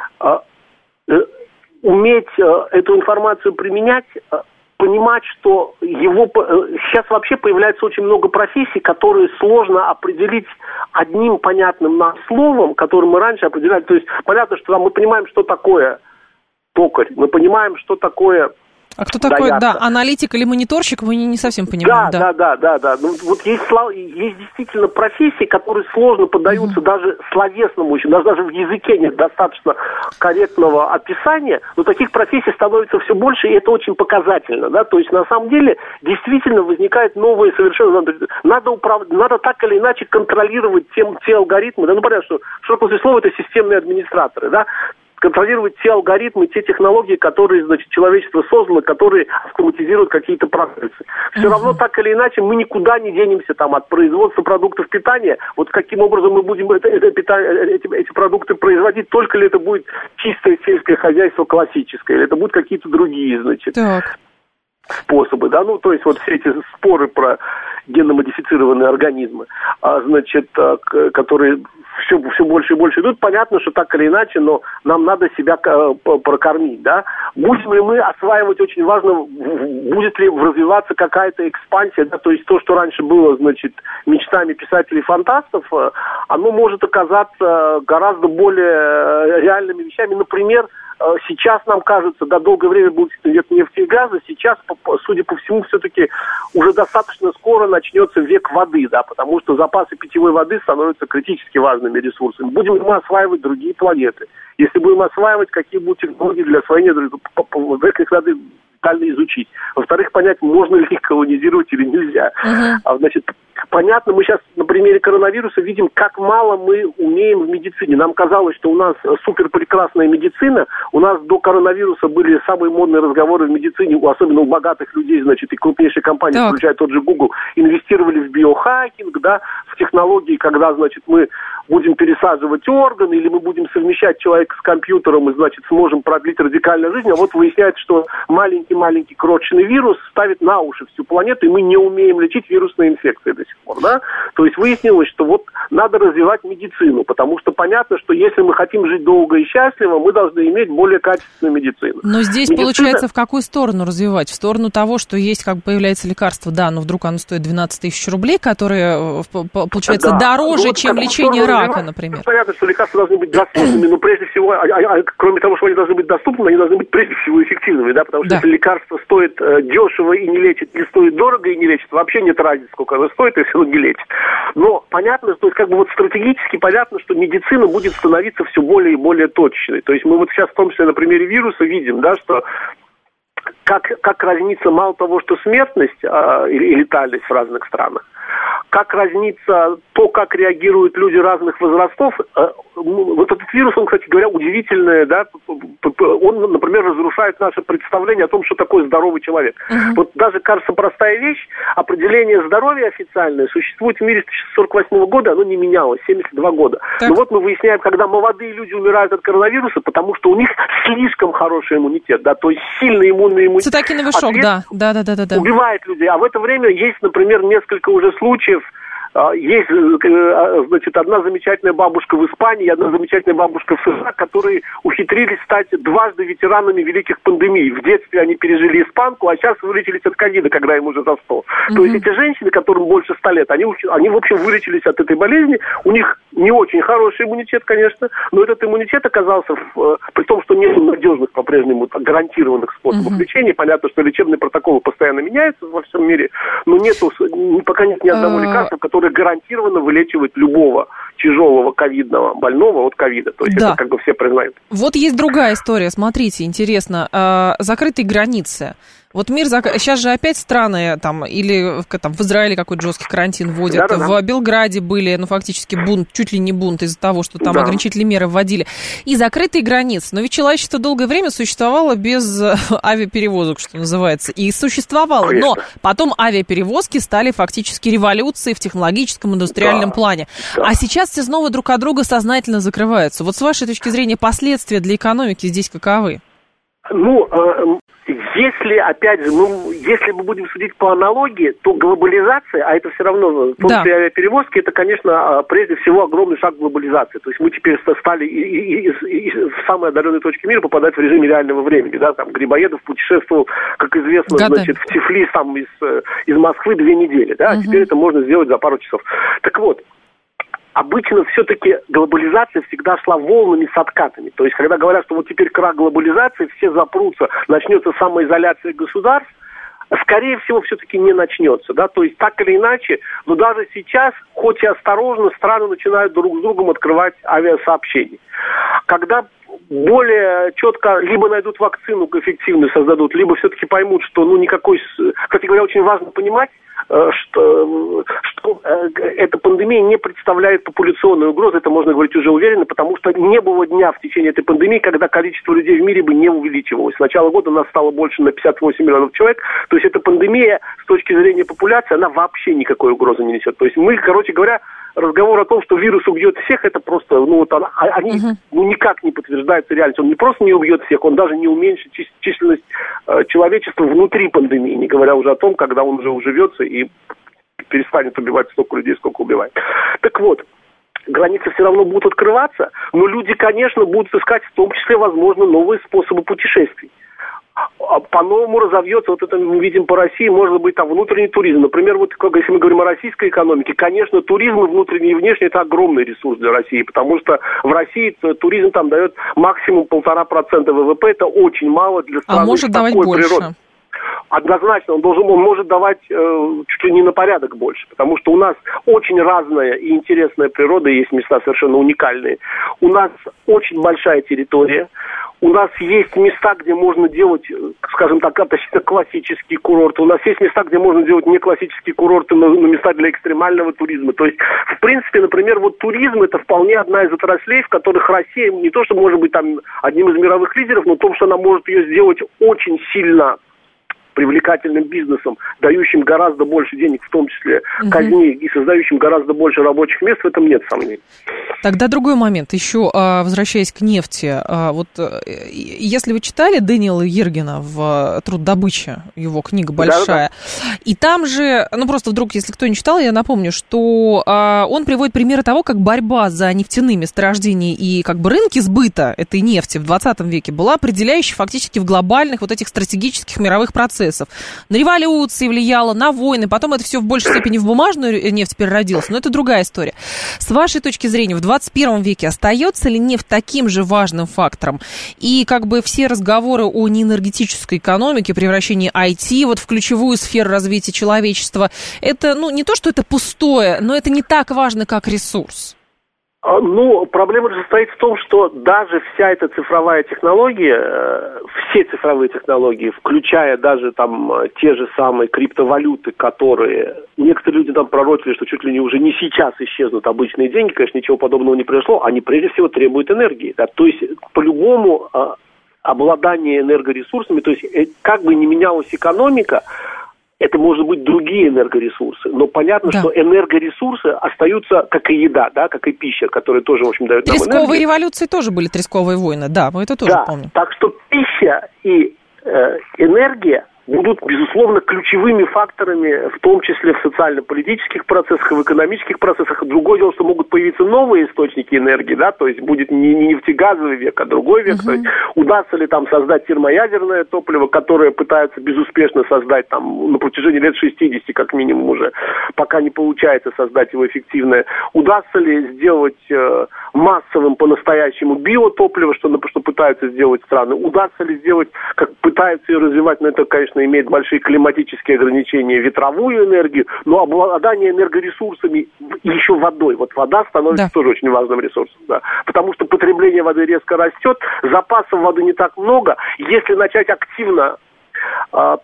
уметь э, эту информацию применять, э, понимать, что его э, сейчас вообще появляется очень много профессий, которые сложно определить одним понятным нам словом, которым мы раньше определяли. То есть понятно, что мы понимаем, что такое токарь, мы понимаем, что такое... А кто такой, доярка. Да, аналитик или мониторщик, мы не, не совсем понимаем. Да, да, да, да, да. Ну, вот есть, есть действительно профессии, которые сложно поддаются угу. даже словесному, еще, даже, даже в языке нет достаточно корректного описания, но таких профессий становится все больше, и это очень показательно, да, то есть на самом деле действительно возникают новые совершенно, надо, надо, управ... надо так или иначе контролировать те, те алгоритмы, да, ну понятно, что, что после слова это системные администраторы, да, контролировать те алгоритмы, те технологии, которые, значит, человечество создало, которые автоматизируют какие-то процессы. Все uh-huh. равно, так или иначе, мы никуда не денемся там от производства продуктов питания. Вот каким образом мы будем это, это, эти, эти продукты производить, только ли это будет чистое сельское хозяйство классическое, или это будут какие-то другие, значит, так. способы, да, ну, то есть вот все эти споры про генно-модифицированные организмы, а, значит, которые все, все больше и больше идут. Понятно, что так или иначе, но нам надо себя прокормить, да. Будем ли мы осваивать, очень важно, будет ли развиваться какая-то экспансия, да, то есть то, что раньше было, значит, мечтами писателей-фантастов, оно может оказаться гораздо более реальными вещами. Например, сейчас нам кажется, да, долгое время будет нет нефти и газа, сейчас, судя по всему, все-таки уже достаточно скоро начнется век воды, да, потому что запасы питьевой воды становятся критически важными ресурсами. Будем ли мы осваивать другие планеты? Если будем осваивать, какие будут технологии для освоения, их надо детально изучить. Во-вторых, понять, можно ли их колонизировать или нельзя. Uh-huh. А, значит, понятно, мы сейчас на примере коронавируса видим, как мало мы умеем в медицине. Нам казалось, что у нас супер прекрасная медицина. У нас до коронавируса были самые модные разговоры в медицине, особенно у богатых людей, значит, и крупнейшие компании, так. включая тот же Google, инвестировали в биохакинг, да, в технологии, когда, значит, мы будем пересаживать органы, или мы будем совмещать человека с компьютером и, значит, сможем продлить радикально жизнь. А вот выясняется, что маленький-маленький крошечный вирус ставит на уши всю планету, и мы не умеем лечить вирусные инфекции до сих пор, да? То есть выяснилось, что вот надо развивать медицину, потому что понятно, что если мы хотим жить долго и счастливо, мы должны иметь более качественную медицину. Но здесь Медицина... получается в какую сторону развивать? В сторону того, что есть, как бы появляется лекарство, да, но вдруг оно стоит двенадцать тысяч рублей, которое, получается, да. дороже, ну, чем лечение рака, например. Понятно, что лекарства должны быть доступными, но прежде всего, а, а, кроме того, что они должны быть доступными, они должны быть прежде всего эффективными, да, потому что да. если лекарство стоит э, дешево и не лечит, или стоит дорого и не лечит, вообще нет разницы, сколько оно стоит, если оно не лечит. Но понятно, то есть как бы вот стратегически понятно, что медицина будет становиться все более и более точной. То есть мы вот сейчас в том числе на примере вируса видим, да, что как, как разнится мало того, что смертность э, и, и летальность в разных странах, как разнится то, как реагируют люди разных возрастов. Вот этот вирус, он, кстати говоря, удивительный, да, он, например, разрушает наше представление о том, что такое здоровый человек. Uh-huh. Вот даже, кажется, простая вещь, определение здоровья официальное существует в мире с тысяча девятьсот сорок восьмого года, оно не менялось, семьдесят два года. Так. Но вот мы выясняем, когда молодые люди умирают от коронавируса, потому что у них слишком хороший иммунитет, да, то есть сильный иммунный иммунитет. Цитокиновый шок, да. Да, да, да, да. Убивает людей. А в это время есть, например, несколько уже случаев. Есть, значит, одна замечательная бабушка в Испании, одна замечательная бабушка в США, которые ухитрились стать дважды ветеранами великих пандемий. В детстве они пережили испанку, а сейчас вылечились от ковида, когда им уже за сто. Mm-hmm. То есть эти женщины, которым больше ста лет, они, они, в общем, вылечились от этой болезни. У них не очень хороший иммунитет, конечно, но этот иммунитет оказался, в, при том, что нет надежных по-прежнему гарантированных способов mm-hmm. лечения. Понятно, что лечебные протоколы постоянно меняются во всем мире, но нету, пока нет ни одного лекарства, которое гарантированно вылечивать любого тяжелого ковидного больного от ковида. То есть да. это как бы все признают. Вот есть другая история. Смотрите, интересно. Закрытые границы. Вот мир... Зак... Сейчас же опять страны, там, или там, в Израиле какой-то жесткий карантин вводят, да, да, да. в Белграде были, ну, фактически бунт, чуть ли не бунт из-за того, что там да. ограничительные меры вводили. И закрытые границы. Но ведь человечество долгое время существовало без авиаперевозок, что называется. И существовало. Конечно. Но потом авиаперевозки стали фактически революцией в технологическом, индустриальном да. плане. Да. А сейчас все снова друг от друга сознательно закрываются. Вот с вашей точки зрения последствия для экономики здесь каковы? Ну, э, если, опять же, ну, если мы будем судить по аналогии, то глобализация, а это все равно, в том числе да. авиаперевозки, это, конечно, прежде всего огромный шаг глобализации. То есть мы теперь стали и, и, и, и в самые отдаленные точки мира попадать в режиме реального времени. Да? Там Грибоедов путешествовал, как известно, Годы. значит, в Тифлис там, из, из Москвы две недели. Да? А угу. теперь это можно сделать за пару часов. Так вот. Обычно все-таки глобализация всегда шла волнами с откатами. То есть, когда говорят, что вот теперь крах глобализации, все запрутся, начнется самоизоляция государств, скорее всего, все-таки не начнется. Да? То есть, так или иначе, но даже сейчас, хоть и осторожно, страны начинают друг с другом открывать авиасообщения. Когда более четко либо найдут вакцину эффективную, создадут, либо все-таки поймут, что, ну, никакой... Кстати говоря, очень важно понимать, что, что эта пандемия не представляет популяционной угрозы, это можно говорить уже уверенно, потому что не было дня в течение этой пандемии, когда количество людей в мире бы не увеличивалось. С начала года нас стало больше на пятьдесят восемь миллионов человек, то есть эта пандемия с точки зрения популяции, она вообще никакой угрозы не несет. То есть мы, короче говоря, разговор о том, что вирус убьет всех, это просто, ну вот она, они uh-huh. ну, никак не подтверждается реальностью. Он не просто не убьет всех, он даже не уменьшит численность э, человечества внутри пандемии, не говоря уже о том, когда он уже уживется и перестанет убивать столько людей, сколько убивает. Так вот, границы все равно будут открываться, но люди, конечно, будут искать в том числе, возможно, новые способы путешествий. По-новому разовьется, вот это мы видим по России, может быть, там внутренний туризм. Например, вот если мы говорим о российской экономике, конечно, туризм и внутренний и внешний – это огромный ресурс для России, потому что в России туризм там дает максимум полтора процента ВВП, это очень мало для страны. А может давать больше? Природы. Однозначно, он должен, он может давать э, чуть ли не на порядок больше, потому что у нас очень разная и интересная природа, есть места совершенно уникальные. У нас очень большая территория, у нас есть места, где можно делать, скажем так, относительно классические курорты, у нас есть места, где можно делать не классические курорты, но, но места для экстремального туризма. То есть, в принципе, например, вот туризм – это вполне одна из отраслей, в которых Россия не то, что может быть там одним из мировых лидеров, но в том, что она может ее сделать очень сильно привлекательным бизнесом, дающим гораздо больше денег, в том числе угу. казни, и создающим гораздо больше рабочих мест, в этом нет сомнений. Тогда другой момент, еще возвращаясь к нефти. Вот если вы читали Дэниела Ергена в «Труд-добыча», его книга большая, да-да-да. И там же, ну просто вдруг, если кто не читал, я напомню, что он приводит примеры того, как борьба за нефтяные месторождения и как бы рынки сбыта этой нефти в двадцатом веке была определяющей фактически в глобальных вот этих стратегических мировых процессах. На революции влияло, на войны, потом это все в большей степени в бумажную нефть переродилось, но это другая история. С вашей точки зрения, в двадцать первом веке остается ли нефть таким же важным фактором? И как бы все разговоры о неэнергетической экономике, превращении ай ти вот в ключевую сферу развития человечества, это, ну, не то, что это пустое, но это не так важно, как ресурс. Ну, проблема же состоит в том, что даже вся эта цифровая технология, все цифровые технологии, включая даже там те же самые криптовалюты, которые некоторые люди там пророчили, что чуть ли не уже не сейчас исчезнут обычные деньги, конечно, ничего подобного не произошло, они прежде всего требуют энергии. Да? То есть, по-любому, обладание энергоресурсами, то есть, как бы ни менялась экономика, это, может быть, другие энергоресурсы. Но понятно, да. что энергоресурсы остаются, как и еда, да, как и пища, которые тоже, в общем, дают нам энергию. Тресковые революции тоже были, тресковые войны, да, мы это тоже да, помним. Так что пища и э, энергия будут, безусловно, ключевыми факторами, в том числе в социально-политических процессах, и в экономических процессах. Другое дело, что могут появиться новые источники энергии, да, то есть будет не, не нефтегазовый век, а другой век. Uh-huh. То есть удастся ли там создать термоядерное топливо, которое пытаются безуспешно создать там на протяжении лет шестидесяти, как минимум уже, пока не получается создать его эффективное. Удастся ли сделать э, массовым по-настоящему биотопливо, что, что пытаются сделать страны? Удастся ли сделать, как пытаются ее развивать, но это, конечно, имеет большие климатические ограничения, ветровую энергию, но обладание энергоресурсами и еще водой. Вот вода становится да. тоже очень важным ресурсом, да, потому что потребление воды резко растет, запасов воды не так много. Если начать активно а,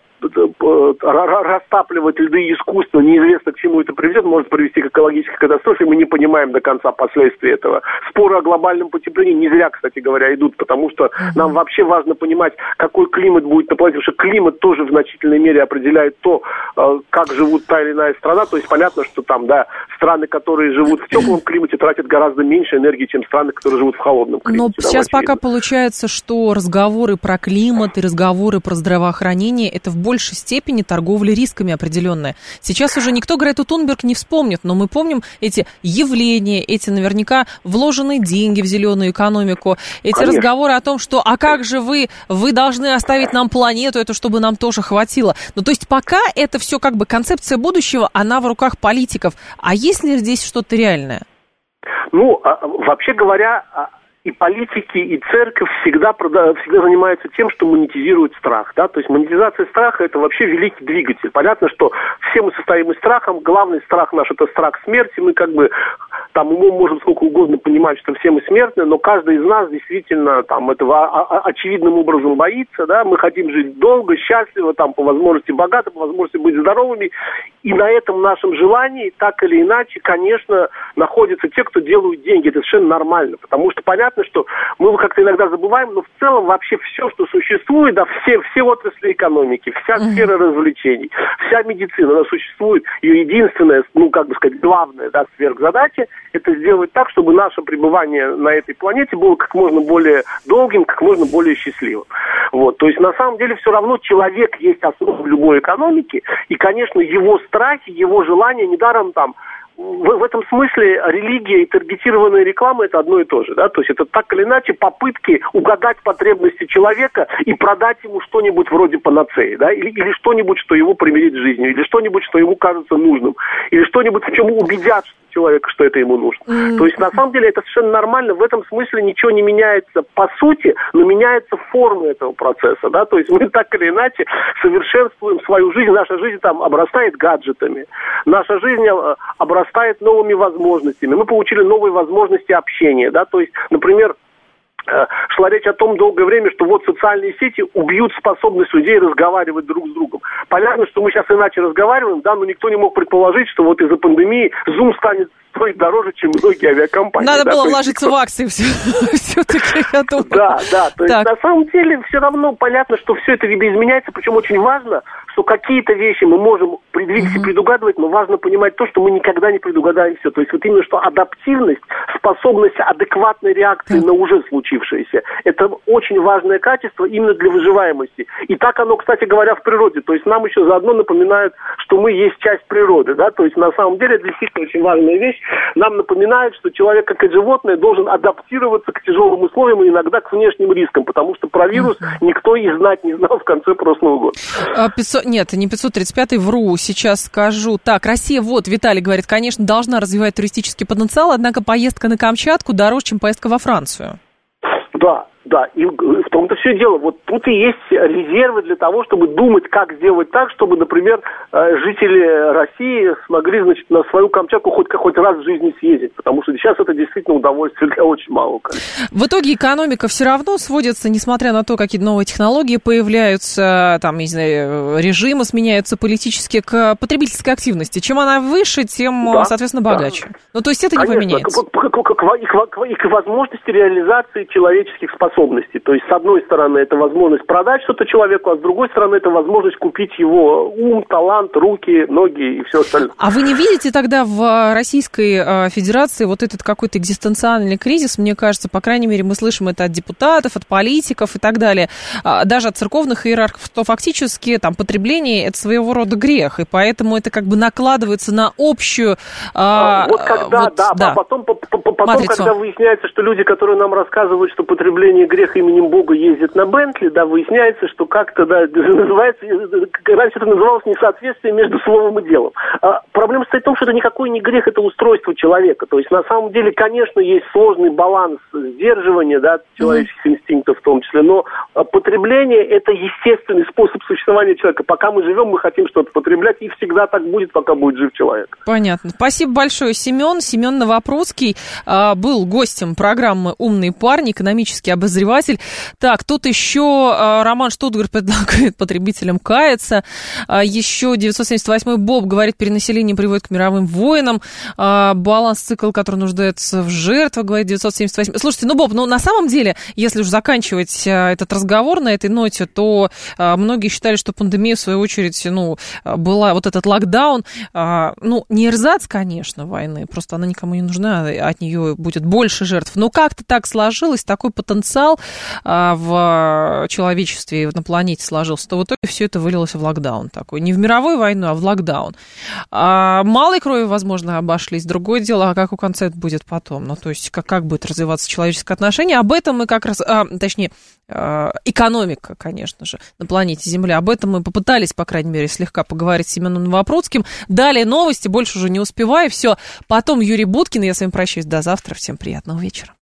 растапливать льды искусственно, неизвестно, к чему это приведет, может привести к экологической катастрофе, мы не понимаем до конца последствий этого. Споры о глобальном потеплении не зря, кстати говоря, идут, потому что uh-huh. нам вообще важно понимать, какой климат будет на планете, потому что климат тоже в значительной мере определяет то, как живут та или иная страна, то есть понятно, что там, да, страны, которые живут в теплом климате, тратят гораздо меньше энергии, чем страны, которые живут в холодном климате. Но да, сейчас пока получается, что разговоры про климат и разговоры про здравоохранение, это в большей большей степени торговля рисками определенная. Сейчас уже никто Грету Тунберг не вспомнит, но мы помним эти явления, эти наверняка вложенные деньги в зеленую экономику, эти Конечно. разговоры о том, что а как же вы, вы должны оставить нам планету эту, чтобы нам тоже хватило. Ну, то есть пока это все как бы концепция будущего, она в руках политиков. А есть ли здесь что-то реальное? Ну, вообще говоря, и политики, и церковь всегда, всегда занимаются тем, что монетизируют страх. Да? То есть монетизация страха – это вообще великий двигатель. Понятно, что все мы состоим из страха. Главный страх наш – это страх смерти. Мы как бы там умом можем сколько угодно понимать, что все мы смертны, но каждый из нас действительно там, этого очевидным образом боится. Да? Мы хотим жить долго, счастливо, там, по возможности богато, по возможности быть здоровыми. И на этом нашем желании, так или иначе, конечно, находятся те, кто делают деньги. Это совершенно нормально, потому что понятно, что мы как-то иногда забываем, но в целом вообще все, что существует, да, все, все отрасли экономики, вся uh-huh. сфера развлечений, вся медицина, она существует, ее единственная, ну, как бы сказать, главная, да, сверхзадача, это сделать так, чтобы наше пребывание на этой планете было как можно более долгим, как можно более счастливым. Вот, то есть, на самом деле, все равно человек есть основа в любой экономике, и, конечно, его страхи, его желания, недаром там в, в этом смысле религия и таргетированная реклама – это одно и то же, да, то есть это так или иначе попытки угадать потребности человека и продать ему что-нибудь вроде панацеи, да, или, или что-нибудь, что его примирит с жизнью, или что-нибудь, что ему кажется нужным, или что-нибудь, в чем убедят человека, что это ему нужно. Mm-hmm. То есть, на самом деле, это совершенно нормально, в этом смысле ничего не меняется по сути, но меняется форма этого процесса, да, то есть мы так или иначе совершенствуем свою жизнь, наша жизнь там обрастает гаджетами, наша жизнь обрастает новыми возможностями, мы получили новые возможности общения, да, то есть, например, шла речь о том долгое время, что вот социальные сети убьют способность людей разговаривать друг с другом. Понятно, что мы сейчас иначе разговариваем, да, но никто не мог предположить, что вот из-за пандемии Zoom станет стоить дороже, чем многие авиакомпании. Надо да, было есть, вложиться никто... в акции все-таки, я думаю. Да, да, то есть так. на самом деле все равно понятно, что все это видоизменяется, причем очень важно, что какие-то вещи мы можем предвидеть mm-hmm. и предугадывать, но важно понимать то, что мы никогда не предугадаем все. То есть вот именно что адаптивность, способность адекватной реакции mm-hmm. на уже случившееся, это очень важное качество именно для выживаемости. И так оно, кстати говоря, в природе. То есть нам еще заодно напоминают, что мы есть часть природы, да, то есть на самом деле это действительно очень важная вещь. Нам напоминают, что человек, как и животное, должен адаптироваться к тяжелым условиям и иногда к внешним рискам, потому что про вирус никто и знать не знал в конце прошлого года. пятьсот, нет, не пятьсот тридцать пятый, вру, сейчас скажу. Так, Россия, вот, Виталий говорит, конечно, должна развивать туристический потенциал, однако поездка на Камчатку дороже, чем поездка во Францию. Да. Да, и в том-то все дело. Вот тут и есть резервы для того, чтобы думать, как сделать так, чтобы, например, жители России смогли, значит, на свою Камчатку хоть, хоть раз в жизни съездить, потому что сейчас это действительно удовольствие для очень малого количества. В итоге экономика все равно сводится, несмотря на то, какие новые технологии появляются, там, не знаю, режимы сменяются политически, к потребительской активности. Чем она выше, тем, да, соответственно, богаче. Да. Ну, то есть это Конечно, не поменяется. К, к, к, к, и к возможности реализации человеческих способностей. То есть, с одной стороны, это возможность продать что-то человеку, а с другой стороны, это возможность купить его ум, талант, руки, ноги и все остальное. А вы не видите тогда в Российской Федерации вот этот какой-то экзистенциальный кризис? Мне кажется, по крайней мере, мы слышим это от депутатов, от политиков и так далее, даже от церковных иерархов, что фактически там потребление – это своего рода грех, и поэтому это как бы накладывается на общую… А, вот когда, вот, да, да, а потом, потом когда выясняется, что люди, которые нам рассказывают, что потребление грех именем Бога ездит на Бентли, да, выясняется, что как-то, да, называется, раньше это называлось несоответствие между словом и делом. А проблема состоит в том, что это никакой не грех, это устройство человека. То есть, на самом деле, конечно, есть сложный баланс сдерживания, да, человеческих mm-hmm. инстинктов в том числе, но потребление – это естественный способ существования человека. Пока мы живем, мы хотим что-то потреблять, и всегда так будет, пока будет жив человек. Понятно. Спасибо большое, Семен. Семен Новопрудский был гостем программы «Умные парни», экономический обозреватель. Так, тут еще Роман Штутгарт предлагает потребителям каяться. Еще девятьсот семьдесят восьмой Боб говорит, перенаселение приводит к мировым войнам. Баланс-цикл, который нуждается в жертвах, говорит девятьсот семьдесят восьмой. Слушайте, ну, Боб, ну, на самом деле, если уж заканчивать этот разговор на этой ноте, то многие считали, что пандемия, в свою очередь, ну, была вот этот локдаун, ну, не эрзац, конечно, войны, просто она никому не нужна, от нее будет больше жертв. Но как-то так сложилось, такой потенциал в человечестве, на планете сложился, то в итоге все это вылилось в локдаун такой. Не в мировую войну, а в локдаун. А малой крови, возможно, обошлись. Другое дело, а как у конца это будет потом? Ну, то есть, как, как будет развиваться человеческое отношение? Об этом мы как раз, а, точнее, а, экономика, конечно же, на планете Земля. Об этом мы попытались, по крайней мере, слегка поговорить с Семеном Новопрудским. Далее новости, больше уже не успеваю. Все. Потом Юрий Буткин. Я с вами прощаюсь до завтра. Всем приятного вечера.